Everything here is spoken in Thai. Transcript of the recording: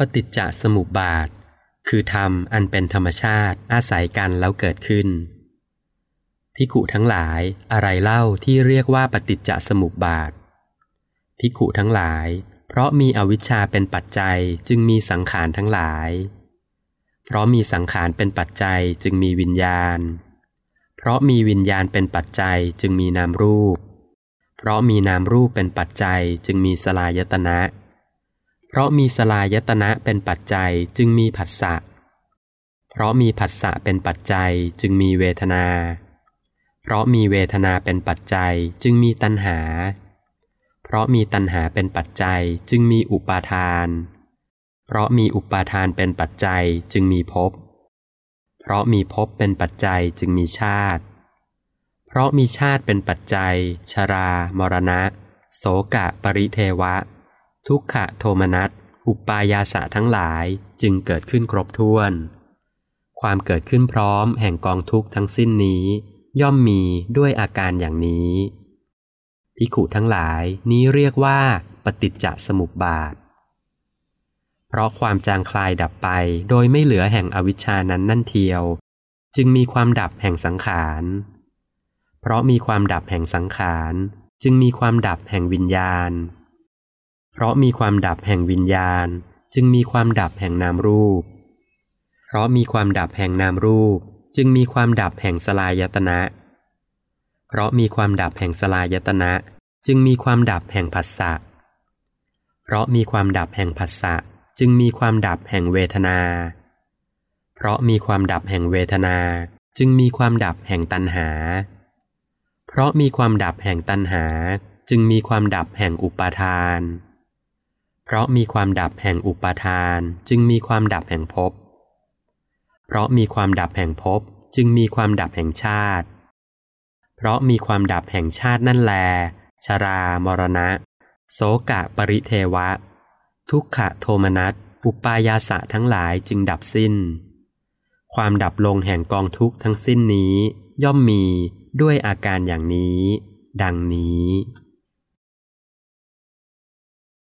ฏิจจสมุปบาทคือธรรมอันเป็นธรรมชาติอาศัยกันแล้วเกิดขึ้นภิกขุทั้งหลายอะไรเล่าที่เรียกว่าปฏิจจสมุปบาทภิกขุทั้งหลายเพราะมีอวิชชาเป็นปัจจัยจึงมีสังขารทั้งหลายเพราะมีสังขารเป็นปัจจัยจึงมีวิญญาณเพราะมีวิญญาณเป็นปัจจัยจึงมีนามรูปเพราะมีนามรูปเป็นปัจจัยจึงมีสลายตนะเพราะมีสลายตนะเป็นปัจจัยจึงมีผัสสะเพราะมีผัสสะเป็นปัจจัยจึงมีเวทนาเพราะมีเวทนาเป็นปัจจัยจึงมีตัณหาเพราะมีตัณหาเป็นปัจจัยจึงมีอุปาทานเพราะมีอุปาทานเป็นปัจจัยจึงมีภพเพราะมีภพเป็นปัจจัยจึงมีชาติเพราะมีชาติเป็นปัจจัยชรามรณะโสกะปริเทวะทุกขโทมนัสอุปายาสะทั้งหลายจึงเกิดขึ้นครบถ้วนความเกิดขึ้นพร้อมแห่งกองทุกข์ทั้งสิ้นนี้ย่อมมีด้วยอาการอย่างนี้ภิกขุทั้งหลายนี้เรียกว่าปฏิจจสมุปบาทเพราะความจางคลายดับไปโดยไม่เหลือแห่งอวิชชานั้นนั่นเทียวจึงมีความดับแห่งสังขารเพราะมีความดับแห่งสังขารจึงมีความดับแห่งวิญญาณเพราะมีความดับแห่งวิญญาณจึงมีความดับแห่งนามรูปเพราะมีความดับแห่งนามรูปจึงมีความดับแห่งสลายตนะเพราะมีความดับแห่งสลายตนะจึงมีความดับแห่งผัสสะเพราะมีความดับแห่งผัสสะจึงมีความดับแห่งเวทนาเพราะมีความดับแห่งเวทนาจึงมีความดับแห่งตัณหาเพราะมีความดับแห่งตัณหาจึงมีความดับแห่งอุปาทานเพราะมีความดับแห่งอุปาทานจึงมีความดับแห่งภพเพราะมีความดับแห่งภพจึงมีความดับแห่งชาติเพราะมีความดับแห่งชาตินั่นแลชรามรณะโสกะปริเทวะทุกขโทมนัสอุปายาสะทั้งหลายจึงดับสิ้นความดับลงแห่งกองทุกข์ทั้งสิ้นนี้ย่อมมีด้วยอาการอย่างนี้ดังนี้